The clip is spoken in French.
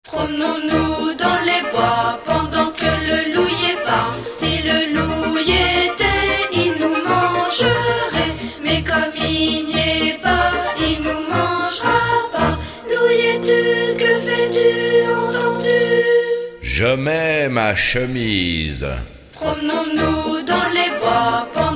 Promenons-nous dans les bois pendant que le loup y est pas. Si le loup y était, il nous mangerait. Mais comme il n'y est pas, il nous mangera pas. Loup y es-tu, que fais-tu, entends-tu? Je mets ma chemise. Promenons-nous dans les bois pendant